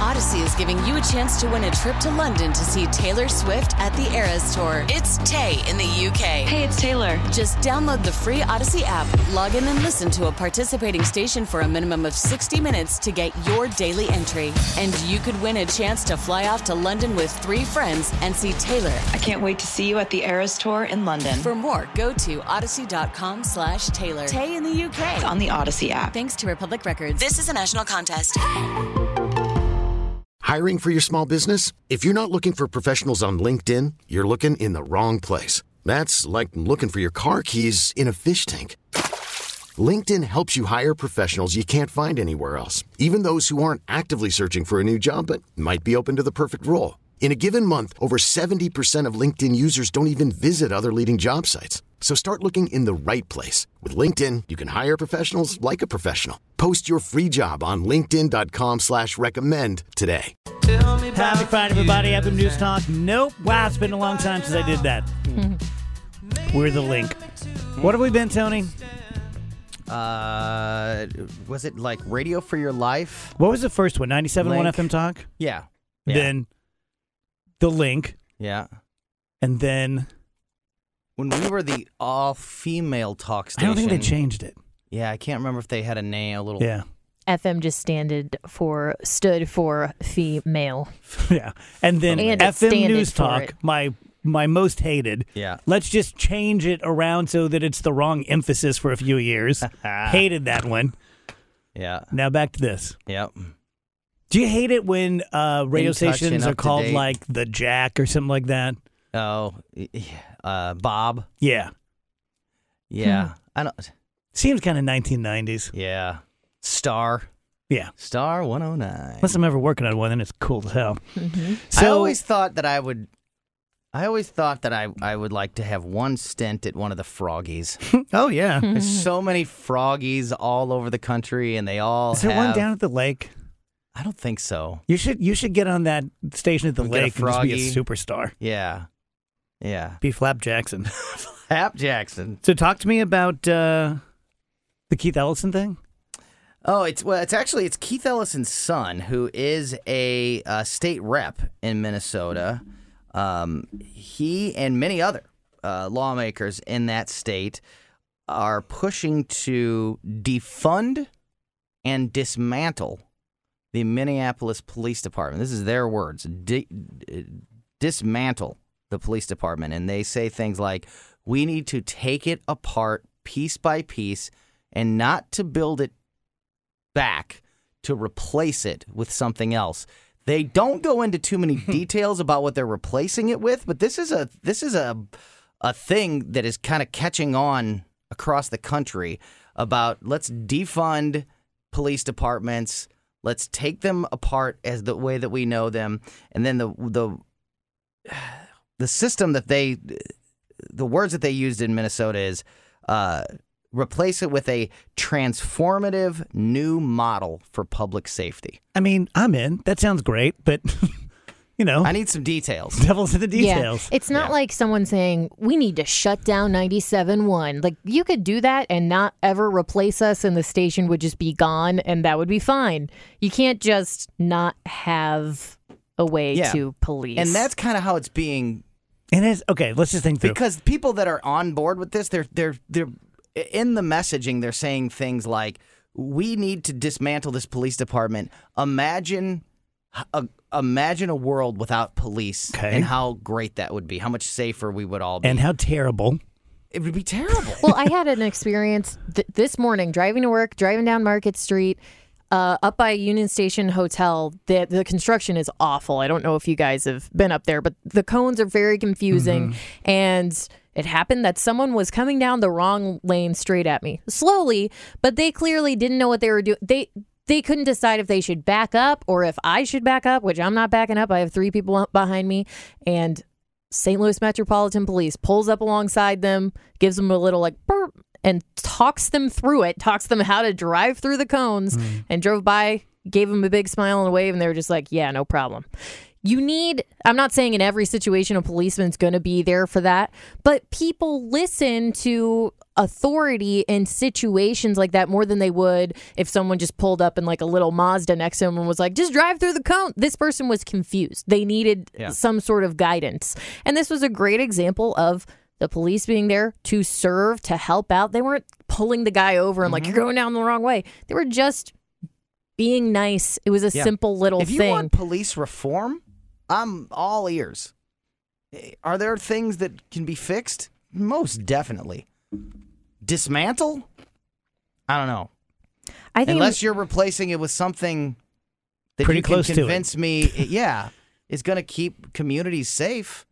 Odyssey is giving you a chance to win a trip to London to see Taylor Swift at the Eras Tour. It's Tay in the UK. Hey, it's Taylor. Just download the free Odyssey app, log in and listen to a participating station for a minimum of 60 minutes to get your daily entry. And you could win a chance to fly off to London with 3 friends and see Taylor. I can't wait to see you at the Eras Tour in London. For more, go to odyssey.com/Taylor. Tay in the UK. It's on the Odyssey app. Thanks to Republic Records. This is a national contest. Hiring for your small business? If you're not looking for professionals on LinkedIn, you're looking in the wrong place. That's like looking for your car keys in a fish tank. LinkedIn helps you hire professionals you can't find anywhere else, even those who aren't actively searching for a new job but might be open to the perfect role. In a given month, over 70% of LinkedIn users don't even visit other leading job sites. So start looking in the right place. With LinkedIn, you can hire professionals like a professional. Post your free job on linkedin.com/recommend today. Happy Friday, everybody. Anthem News Talk. Nope. Wow, it's been a long time since I did that. We're the link. What have we been, Tony? Was it like Radio for Your Life? What was the first one? 97.1 Link. FM Talk? Yeah. Then the link. Yeah. And then... When we were the all-female talk station. I don't think they changed it. Yeah, I can't remember if they had a name, a little... Yeah. FM just stood for female. Yeah. And then And it FM standed News for Talk, it. my most hated. Yeah. Let's just change it around so that it's the wrong emphasis for a few years. Hated that one. Yeah. Now back to this. Yep. Do you hate it when radio In touch and stations are up to called date. like the Jack or something like that? Oh, Bob. Yeah. Yeah. I don't... Seems kind of 1990s. Yeah. Star. Yeah. Star 109. Unless I'm ever working on one, then it's cool as hell. Mm-hmm. I always thought that I would like to have one stint at one of the Froggies. Oh, yeah. There's so many Froggies all over the country, and they all Is there have... one down at the lake? I don't think so. You should get on that station at the We'll get a lake and just be a Froggy. superstar. Yeah. Yeah. Be Flap Jackson. Flap Jackson. So talk to me about the Keith Ellison thing. Oh, it's Keith Ellison's son, who is a state rep in Minnesota. He and many other lawmakers in that state are pushing to defund and dismantle the Minneapolis Police Department. This is their words. Dismantle the police department. And they say things like, we need to take it apart piece by piece and not to build it back, to replace it with something else. They don't go into too many details about what they're replacing it with, but this is a thing that is kind of catching on across the country about let's defund police departments, let's take them apart as the way that we know them, and then the system that the words that they used in Minnesota is replace it with a transformative new model for public safety. I mean, I'm in. That sounds great, but, you know. I need some details. Devil's in the details. Yeah. It's not like someone saying, we need to shut down 97.1. Like, you could do that and not ever replace us and the station would just be gone and that would be fine. You can't just not have a way to police. And that's kind of how it's being... It is. Okay, let's just think through. Because people that are on board with this, they're in the messaging, they're saying things like, we need to dismantle this police department. Imagine a world without police and how great that would be, how much safer we would all be. And how terrible. It would be terrible. Well, I had an experience this morning driving to work, driving down Market Street, up by Union Station Hotel. The construction is awful. I don't know if you guys have been up there, but the cones are very confusing. And it happened that someone was coming down the wrong lane straight at me, slowly, but they clearly didn't know what they were doing. They couldn't decide if they should back up or if I should back up, which I'm not backing up. I have 3 people up behind me, and St. Louis Metropolitan Police pulls up alongside them, gives them a little like burp, and talks them through it, talks them how to drive through the cones, and drove by, gave them a big smile and a wave, and they were just like, yeah, no problem. I'm not saying in every situation a policeman's going to be there for that, but people listen to authority in situations like that more than they would if someone just pulled up in like a little Mazda next to him and was like, just drive through the cone. This person was confused. They needed some sort of guidance. And this was a great example of the police being there to serve, to help out. They weren't pulling the guy over and like, you're going down the wrong way. They were just being nice. It was a simple little thing. If you want police reform, I'm all ears. Are there things that can be fixed? Most definitely. Dismantle? I don't know. I think unless you're replacing it with something that pretty you close can convince me, is going to keep communities safe.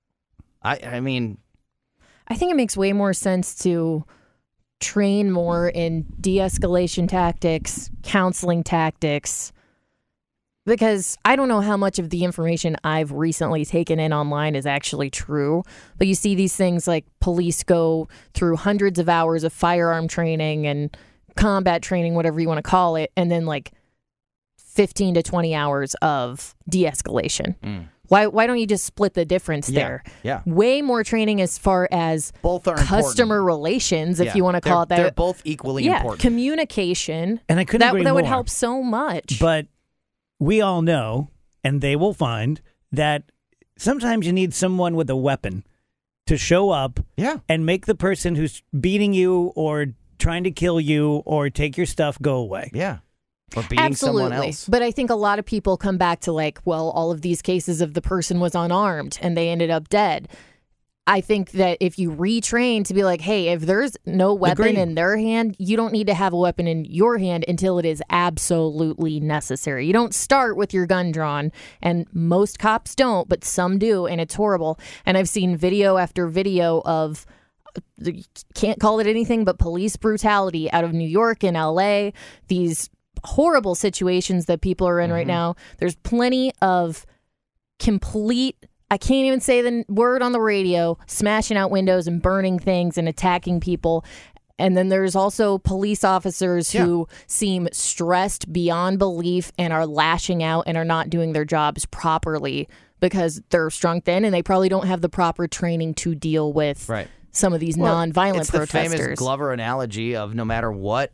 I mean, I think it makes way more sense to train more in de-escalation tactics, counseling tactics, because I don't know how much of the information I've recently taken in online is actually true, but you see these things like police go through hundreds of hours of firearm training and combat training, whatever you want to call it, and then like 15 to 20 hours of de-escalation. Why don't you just split the difference there? Yeah. Way more training as far as both are customer important. relations, if you want to call it that. They're both equally important. Communication. And I couldn't agree that more. would help so much. But we all know, and they will find, that sometimes you need someone with a weapon to show up and make the person who's beating you or trying to kill you or take your stuff go away. Yeah. Or beating someone else. But I think a lot of people come back to like, well, all of these cases of the person was unarmed and they ended up dead. I think that if you retrain to be like, hey, if there's no weapon in their hand, you don't need to have a weapon in your hand until it is absolutely necessary. You don't start with your gun drawn, and most cops don't, but some do, and it's horrible. And I've seen video after video of, you can't call it anything but police brutality out of New York and LA, these horrible situations that people are in right now. There's plenty of complete, I can't even say the word on the radio, smashing out windows and burning things and attacking people. And then there's also police officers who seem stressed beyond belief and are lashing out and are not doing their jobs properly because they're strung thin and they probably don't have the proper training to deal with some of these nonviolent protesters. It's the famous Glover analogy of no matter what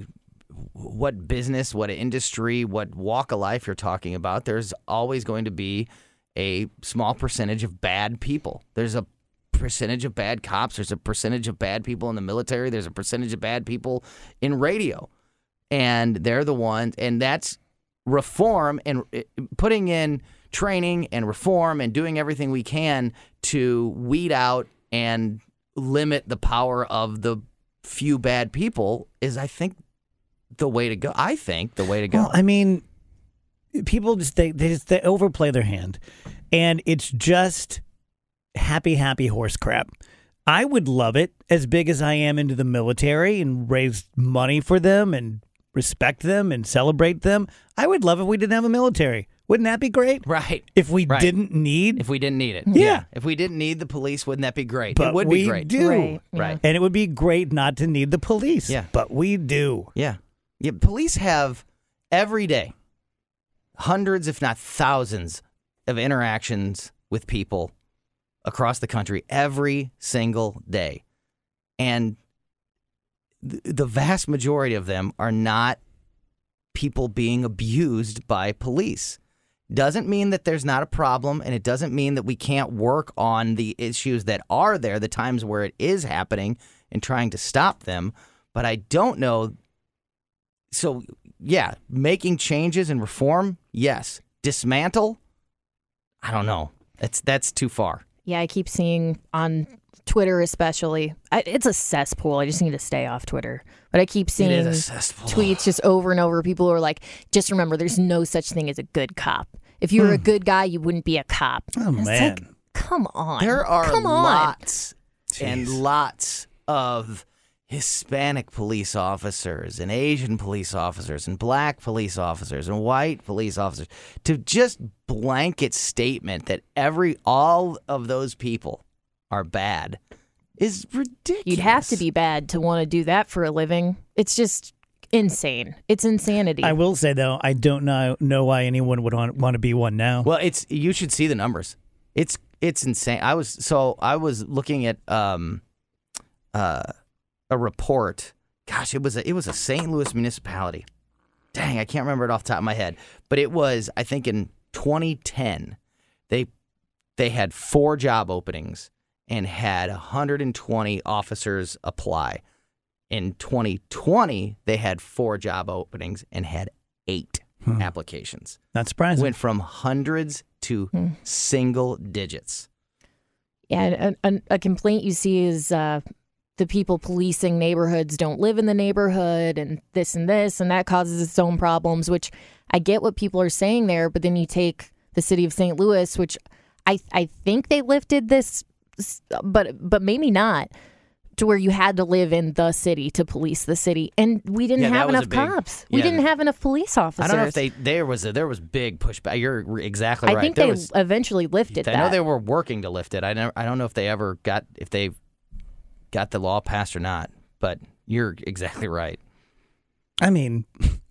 business, what industry, what walk of life you're talking about, there's always going to be a small percentage of bad people. There's a percentage of bad cops. There's a percentage of bad people in the military. There's a percentage of bad people in radio. And they're the ones, and that's reform and putting in training and reform and doing everything we can to weed out and limit the power of the few bad people is, I think, the way to go. Well, I mean, people just they overplay their hand, and it's just happy horse crap. I would love it, as big as I am into the military and raise money for them and respect them and celebrate them. I would love if we didn't have a military. Wouldn't that be great? Right. If we didn't need it. Yeah. If we didn't need the police, wouldn't that be great? But it would be great. Do. Right. And it would be great not to need the police. Yeah. But we do. Yeah. Yeah. Police have every day hundreds, if not thousands, of interactions with people across the country every single day. And the vast majority of them are not people being abused by police. Doesn't mean that there's not a problem, and it doesn't mean that we can't work on the issues that are there, the times where it is happening, and trying to stop them. But I don't know. So, yeah, making changes and reform, yes. Dismantle, I don't know. That's too far. Yeah, I keep seeing on Twitter especially. It's a cesspool. I just need to stay off Twitter. But I keep seeing tweets just over and over. People who are like, just remember, there's no such thing as a good cop. If you were a good guy, you wouldn't be a cop. Oh, man. Like, come on. There are lots and lots of Hispanic police officers and Asian police officers and black police officers and white police officers. To just blanket statement that all of those people are bad is ridiculous. You'd have to be bad to want to do that for a living. It's just, insane. It's insanity. I will say, though, I don't know why anyone would want to be one now. Well, you should see the numbers. It's insane. I was looking at a report. Gosh, it was a St. Louis municipality. Dang, I can't remember it off the top of my head. But it was, I think, in 2010, they had 4 job openings and had 120 officers apply. In 2020, they had 4 job openings and had 8 applications. Not surprising. Went from hundreds to single digits. Yeah, a complaint you see is the people policing neighborhoods don't live in the neighborhood and this, and that causes its own problems, which I get what people are saying there, but then you take the city of St. Louis, which I think they lifted this, but maybe not, to where you had to live in the city to police the city, and we didn't have enough cops. We didn't have enough police officers. I don't know if there was big pushback. You're exactly right. I think they eventually lifted that. I know they were working to lift it. I don't know if they ever got the law passed or not. But you're exactly right. I mean,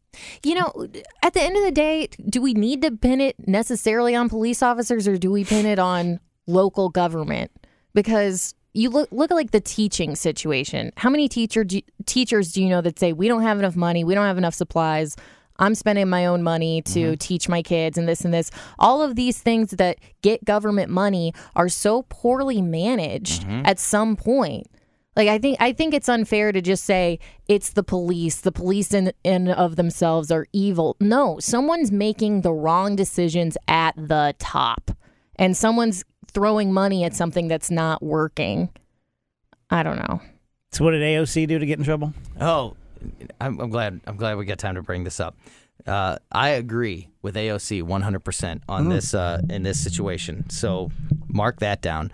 at the end of the day, do we need to pin it necessarily on police officers, or do we pin it on local government? Because you look at like the teaching situation. How many teachers do you know that say, we don't have enough money, we don't have enough supplies, I'm spending my own money to teach my kids and this and this. All of these things that get government money are so poorly managed at some point. Like, I think it's unfair to just say it's the police. The police in of themselves are evil. No, someone's making the wrong decisions at the top, and someone's throwing money at something that's not working. I don't know. So what did AOC do to get in trouble? Oh, I'm glad we got time to bring this up. I agree with AOC 100% on this in this situation. So mark that down.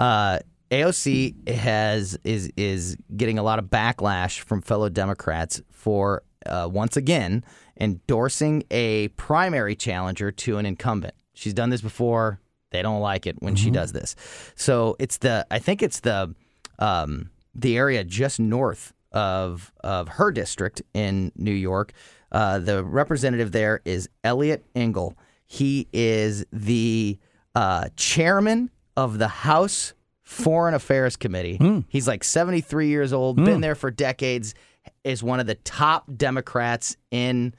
AOC is getting a lot of backlash from fellow Democrats for once again endorsing a primary challenger to an incumbent. She's done this before. They don't like it when she does this. So I think it's the area just north of her district in New York. The representative there is Eliot Engel. He is the chairman of the House Foreign Affairs Committee. He's like 73 years old, been there for decades, is one of the top Democrats in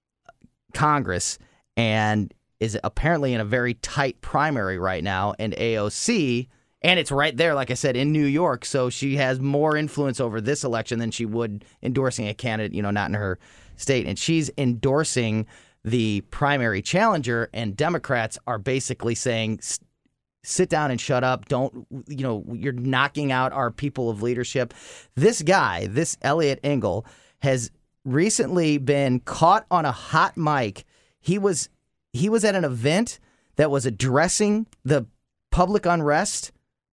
Congress, and is apparently in a very tight primary right now. And AOC, and it's right there, like I said, in New York, so she has more influence over this election than she would endorsing a candidate, not in her state. And she's endorsing the primary challenger, and Democrats are basically saying, sit down and shut up. Don't, you're knocking out our people of leadership. This guy, this Eliot Engel, has recently been caught on a hot mic. He was at an event that was addressing the public unrest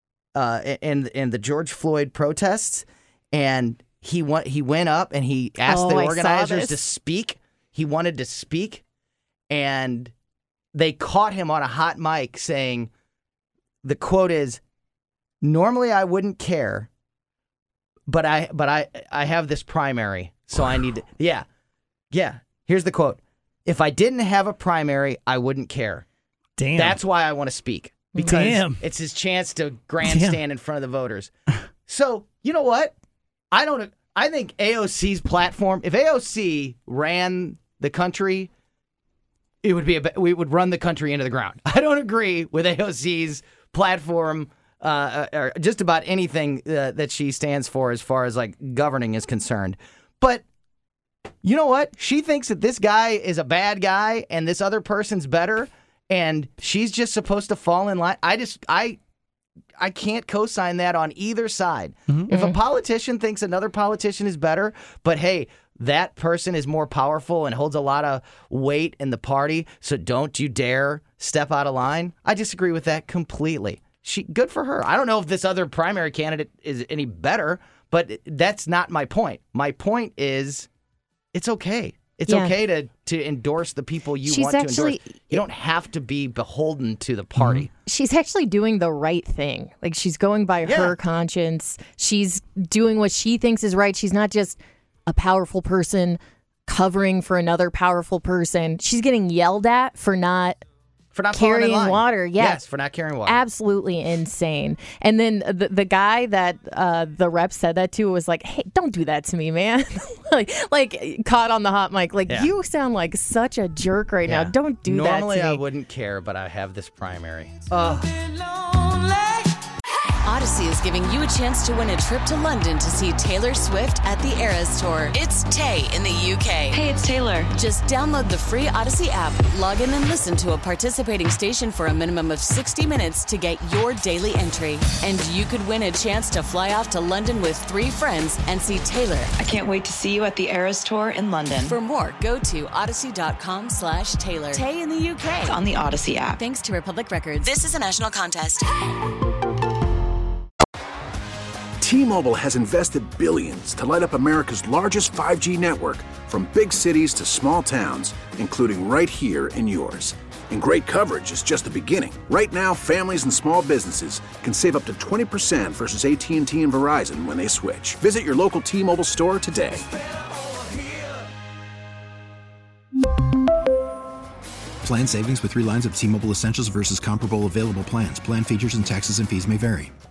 and the George Floyd protests, and he went up and he asked the organizers to speak. He wanted to speak, and they caught him on a hot mic saying, the quote is, "Normally I wouldn't care, but I have this primary, so I need to." Yeah. Here's the quote: "If I didn't have a primary, I wouldn't care. Damn. That's why I want to speak, because it's his chance to grandstand in front of the voters." So you know what? I think AOC's platform. If AOC ran the country, it would be we would run the country into the ground. I don't agree with AOC's platform or just about anything that she stands for as far as like governing is concerned. But you know what? She thinks that this guy is a bad guy and this other person's better, and she's just supposed to fall in line. I can't co-sign that on either side. If a politician thinks another politician is better, but hey, that person is more powerful and holds a lot of weight in the party, so don't you dare step out of line. I disagree with that completely. Good for her. I don't know if this other primary candidate is any better, but that's not my point. My point is it's okay. It's okay to endorse the people you want to endorse. You don't have to be beholden to the party. She's actually doing the right thing. Like, she's going by her conscience. She's doing what she thinks is right. She's not just a powerful person covering for another powerful person. She's getting yelled at for not carrying water. Yeah. Yes, for not carrying water. Absolutely insane. And then the guy that the rep said that to was like, hey, don't do that to me, man. like caught on the hot mic. Like, you sound like such a jerk right now. Don't do that to me. Normally I wouldn't care, but I have this primary. Odyssey is giving you a chance to win a trip to London to see Taylor Swift at the Eras Tour. It's Tay in the UK. Hey, it's Taylor. Just download the free Odyssey app, log in and listen to a participating station for a minimum of 60 minutes to get your daily entry. And you could win a chance to fly off to London with 3 friends and see Taylor. I can't wait to see you at the Eras Tour in London. For more, go to odyssey.com/Taylor. Tay in the UK. It's on the Odyssey app. Thanks to Republic Records. This is a national contest. T-Mobile has invested billions to light up America's largest 5G network, from big cities to small towns, including right here in yours. And great coverage is just the beginning. Right now, families and small businesses can save up to 20% versus AT&T and Verizon when they switch. Visit your local T-Mobile store today. Plan savings with 3 lines of T-Mobile Essentials versus comparable available plans. Plan features and taxes and fees may vary.